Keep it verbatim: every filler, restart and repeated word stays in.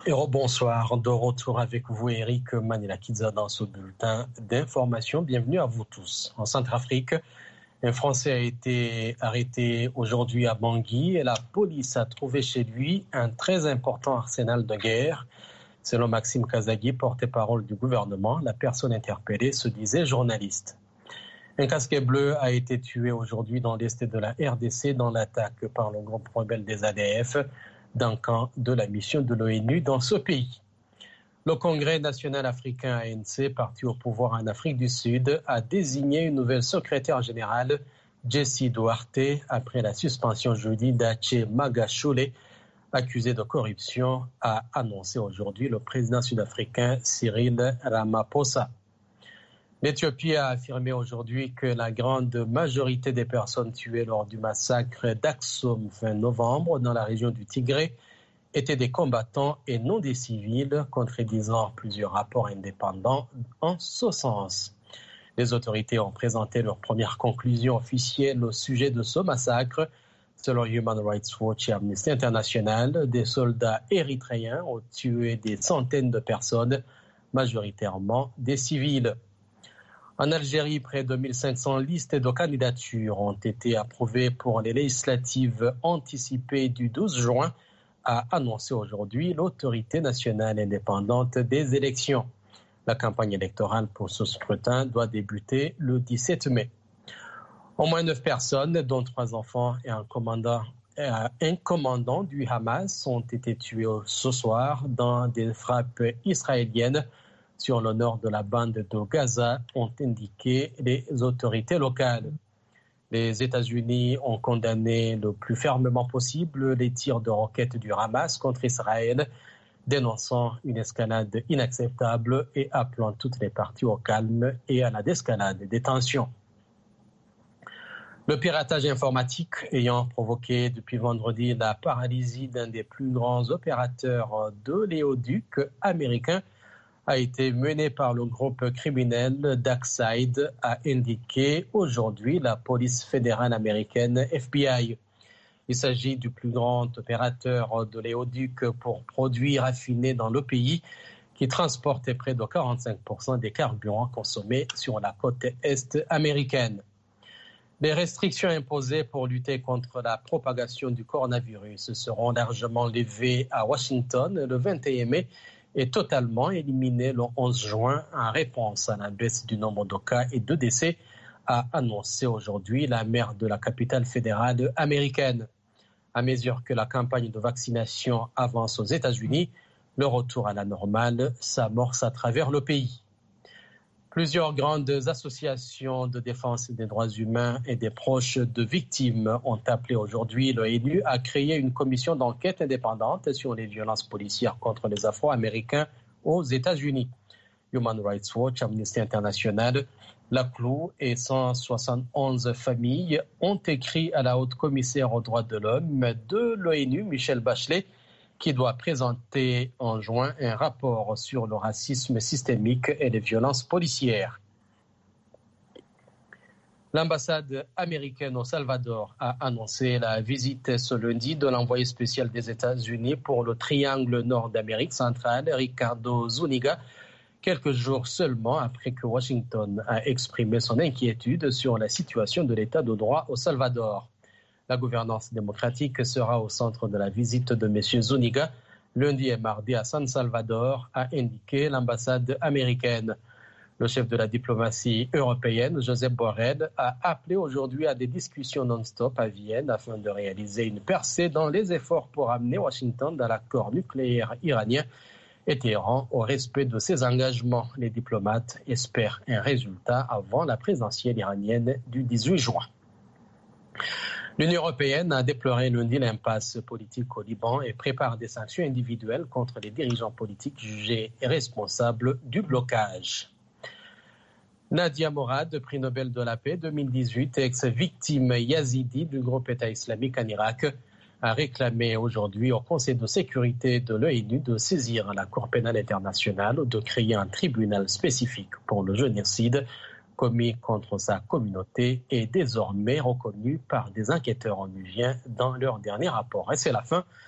Et rebonsoir, de retour avec vous Eric Manilakidza dans ce bulletin d'information. Bienvenue à vous tous. En Centrafrique, un Français a été arrêté aujourd'hui à Bangui et la police a trouvé chez lui un très important arsenal de guerre. Selon Maxime Kazagui, porte-parole du gouvernement, la personne interpellée se disait journaliste. Un casquet bleu a été tué aujourd'hui dans l'est de la R D C dans l'attaque par le groupe rebelle des A D F d'un camp de la mission de l'ONU dans ce pays. Le Congrès national africain A N C, parti au pouvoir en Afrique du Sud, a désigné une nouvelle secrétaire générale, Jessie Duarte, après la suspension jeudi d'Aché Magashule, accusé de corruption, a annoncé aujourd'hui le président sud-africain Cyril Ramaphosa. L'Éthiopie a affirmé aujourd'hui que la grande majorité des personnes tuées lors du massacre d'Aksum fin novembre dans la région du Tigré étaient des combattants et non des civils, contredisant plusieurs rapports indépendants en ce sens. Les autorités ont présenté leurs premières conclusions officielles au sujet de ce massacre. Selon Human Rights Watch et Amnesty International, des soldats érythréens ont tué des centaines de personnes, majoritairement des civils. En Algérie, près de mille cinq cents listes de candidatures ont été approuvées pour les législatives anticipées du douze juin, a annoncé aujourd'hui l'autorité nationale indépendante des élections. La campagne électorale pour ce scrutin doit débuter le dix-sept mai. Au moins neuf personnes, dont trois enfants et un commandant, un commandant du Hamas, ont été tués ce soir dans des frappes israéliennes sur le nord de la bande de Gaza, ont indiqué les autorités locales. Les États-Unis ont condamné le plus fermement possible les tirs de roquettes du Hamas contre Israël, dénonçant une escalade inacceptable et appelant toutes les parties au calme et à la désescalade des tensions. Le piratage informatique ayant provoqué depuis vendredi la paralysie d'un des plus grands opérateurs de l'éoduc américain a été mené par le groupe criminel Darkside, a indiqué aujourd'hui la police fédérale américaine F B I. Il s'agit du plus grand opérateur de l'éoduc pour produits raffinés dans le pays, qui transportait près de quarante-cinq pour cent des carburants consommés sur la côte est américaine. Les restrictions imposées pour lutter contre la propagation du coronavirus seront largement levées à Washington le vingt et un mai et totalement éliminées le onze juin en réponse à la baisse du nombre de cas et de décès, a annoncé aujourd'hui la maire de la capitale fédérale américaine. À mesure que la campagne de vaccination avance aux États-Unis, le retour à la normale s'amorce à travers le pays. Plusieurs grandes associations de défense des droits humains et des proches de victimes ont appelé aujourd'hui l'ONU à créer une commission d'enquête indépendante sur les violences policières contre les Afro-Américains aux États-Unis. Human Rights Watch, Amnesty International, l'A C L U et cent soixante et onze familles ont écrit à la haute commissaire aux droits de l'homme de l'ONU, Michelle Bachelet, qui doit présenter en juin un rapport sur le racisme systémique et les violences policières. L'ambassade américaine au Salvador a annoncé la visite ce lundi de l'envoyé spécial des États-Unis pour le triangle nord d'Amérique centrale, Ricardo Zúñiga, quelques jours seulement après que Washington a exprimé son inquiétude sur la situation de l'état de droit au Salvador. La gouvernance démocratique sera au centre de la visite de M. Zúñiga lundi et mardi à San Salvador, a indiqué l'ambassade américaine. Le chef de la diplomatie européenne, Josep Borrell, a appelé aujourd'hui à des discussions non-stop à Vienne afin de réaliser une percée dans les efforts pour amener Washington dans l'accord nucléaire iranien et Téhéran au respect de ses engagements. Les diplomates espèrent un résultat avant la présidentielle iranienne du dix-huit juin. L'Union européenne a déploré lundi l'impasse politique au Liban et prépare des sanctions individuelles contre les dirigeants politiques jugés responsables du blocage. Nadia Morad, prix Nobel de la paix deux mille dix-huit, ex-victime yazidi du groupe État islamique en Irak, a réclamé aujourd'hui au Conseil de sécurité de l'ONU de saisir la Cour pénale internationale, de créer un tribunal spécifique pour le génocide commis contre sa communauté est désormais reconnu par des enquêteurs onusiens dans leur dernier rapport. Et c'est la fin